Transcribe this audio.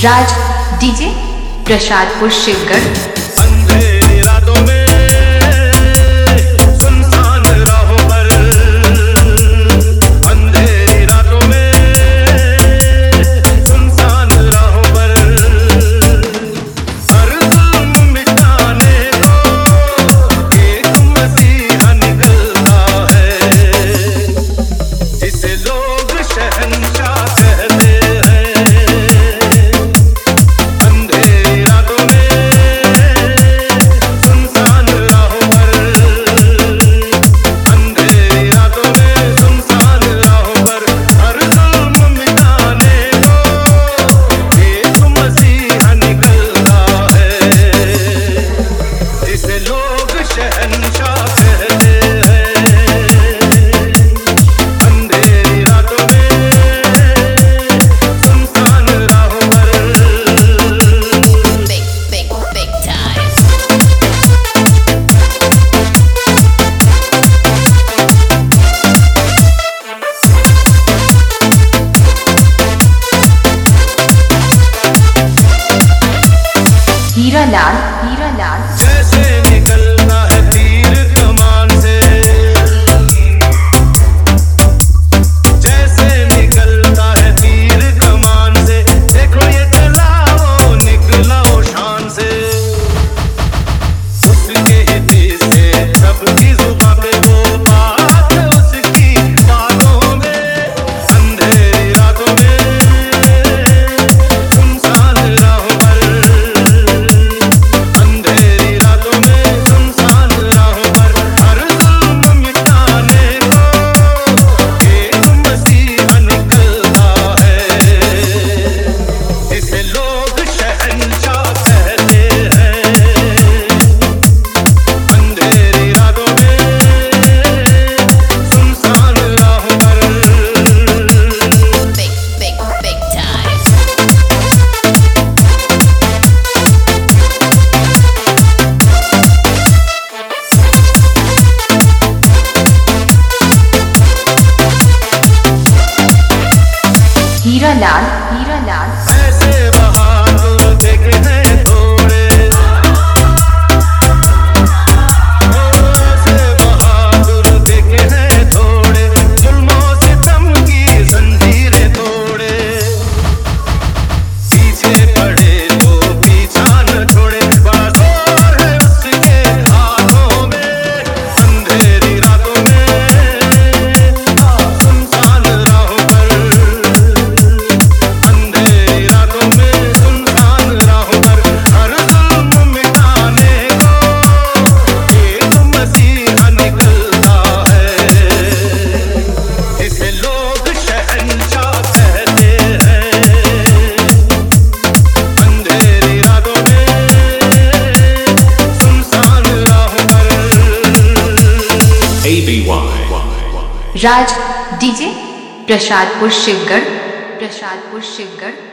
राज DJ Prasadpur Shivgarh. अंधेरी रातों में सुनसान राहों पर, अंधेरी रातों में सुनसान राहों पर, हर जुल्म मिटाने को एक मसीहा निकलता है, जिसे लोग शहंशाह कहते हैं। हीरा लाल जैसे निकलता है तीर कमान से, जैसे निकलता है तीर कमान से, देखो ये चला वो निकला वो शान से, उसके ही तेज से सबकी जुबां पे वो बात है, उसकी बातों में अंधेरी रातों में सुनसान राहों पर, हीरा लाल ऐसे बहादुर देखे हैं थोड़े, ऐसे बहादुर देखे हैं थोड़े, जुल्मों से सितम की जंजीरें तोड़े, पीछे पड़े तो पीछा न छोड़े, बड़ा जोर है उसके हाथों में, अंधेरी रातों में सुनसान राहों पर, राज डीजे प्रसादपुर शिवगढ़।